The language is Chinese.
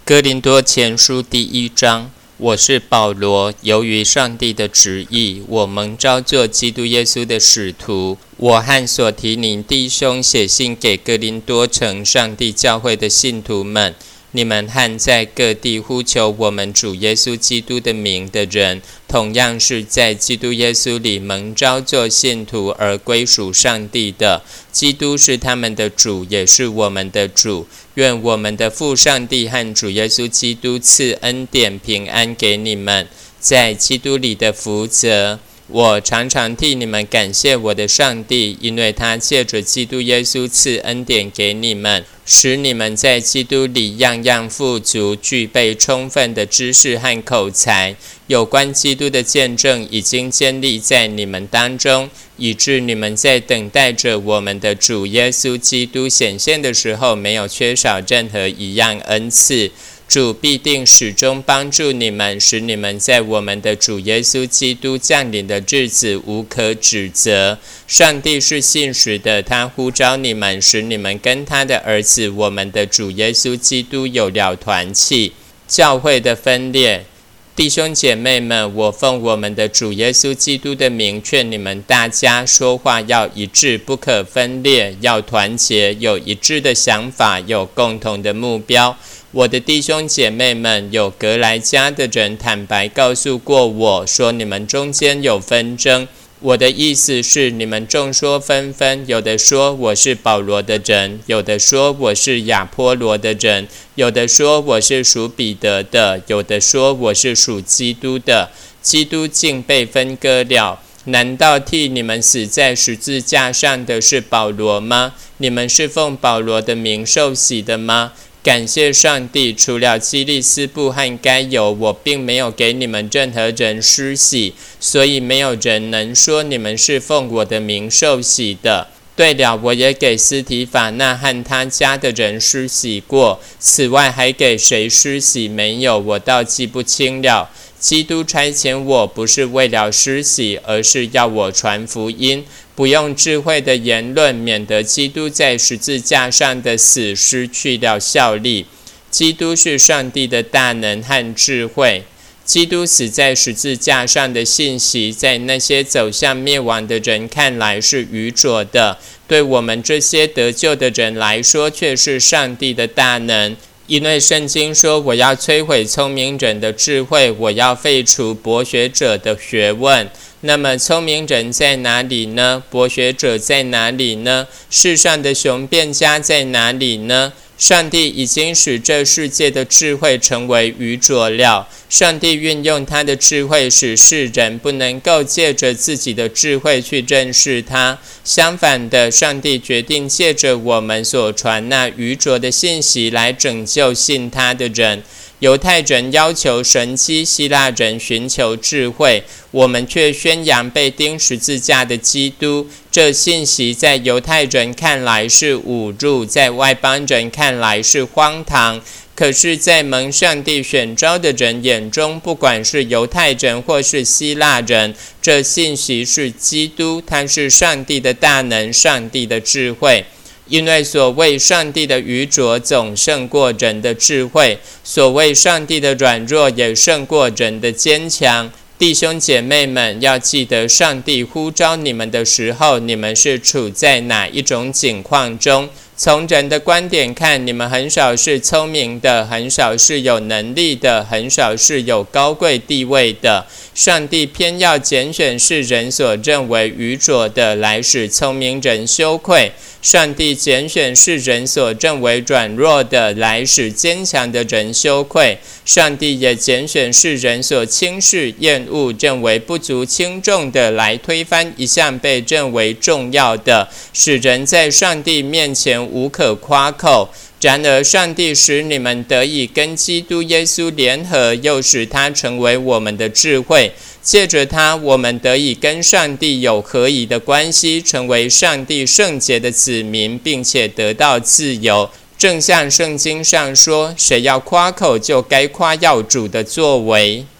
哥林多前书第1章，我是保罗，由于上帝的旨意，我蒙召做基督耶稣的使徒。我和所提宁弟兄写信给哥林多城上帝教会的信徒们，你们和在各地呼求我们主耶稣基督的名的人，同样是在基督耶稣里蒙召做信徒而归属上帝的。基督是他们的主，也是我们的主。愿我们的父上帝和主耶稣基督赐恩典平安给你们。在基督里的福泽，我常常替你们感谢我的上帝，因为他借着基督耶稣赐恩典给你们，使你们在基督里样样富足，具备充分的知识和口才。有关基督的见证已经建立在你们当中，以致你们在等待着我们的主耶稣基督显现的时候，没有缺少任何一样恩赐。主必定始终帮助你们，使你们在我们的主耶稣基督降临的日子无可指责。上帝是信实的，他呼召你们，使你们跟他的儿子我们的主耶稣基督有了团契。教会的分裂，弟兄姐妹们，我奉我们的主耶稣基督的名劝你们大家，说话要一致，不可分裂，要团结，有一致的想法，有共同的目标。我的弟兄姐妹们，有格莱家的人坦白告诉过我说，你们中间有纷争。我的意思是，你们众说纷纷，有的说我是保罗的人，有的说我是亚波罗的人，有的说我是属彼得的，有的说我是属基督的。基督竟被分割了。难道替你们死在十字架上的是保罗吗？你们是奉保罗的名受洗的吗？感谢上帝，除了基利斯布和该犹，我并没有给你们任何人施洗，所以没有人能说你们是奉我的名受洗的。对了，我也给斯提法那和他家的人施洗过，此外还给谁施洗没有，我倒记不清了。基督差遣我，不是为了施洗，而是要我传福音，不用智慧的言论，免得基督在十字架上的死失去了效力。基督是上帝的大能和智慧。基督死在十字架上的信息，在那些走向灭亡的人看来是愚拙的，对我们这些得救的人来说却是上帝的大能。因为圣经说，我要摧毁聪明人的智慧，我要废除博学者的学问。那么聪明人在哪里呢？博学者在哪里呢？世上的雄辩家在哪里呢？上帝已经使这世界的智慧成为愚拙了。上帝运用他的智慧，使世人不能够借着自己的智慧去认识他。相反的，上帝决定借着我们所传那愚拙的信息来拯救信他的人。犹太人要求神迹，希腊人寻求智慧，我们却宣扬被钉十字架的基督。这信息在犹太人看来是侮辱，在外邦人看来是荒唐。可是在蒙上帝选召的人眼中，不管是犹太人或是希腊人，这信息是基督，他是上帝的大能，上帝的智慧。因为所谓上帝的愚拙总胜过人的智慧，所谓上帝的软弱也胜过人的坚强。弟兄姐妹们，要记得上帝呼召你们的时候，你们是处在哪一种境况中。从人的观点看，你们很少是聪明的，很少是有能力的，很少是有高贵地位的。上帝偏要拣选是人所认为愚拙的，来使聪明人羞愧；上帝拣选是人所认为软弱的，来使坚强的人羞愧；上帝也拣选是人所轻视、厌恶、认为不足轻重的，来推翻一向被认为重要的，使人在上帝面前无可夸口。然而上帝使你们得以跟基督耶稣联合，又使他成为我们的智慧。借着他，我们得以跟上帝有合宜的关系，成为上帝圣洁的子民，并且得到自由。正像圣经上说，谁要夸口，就该夸耀主的作为。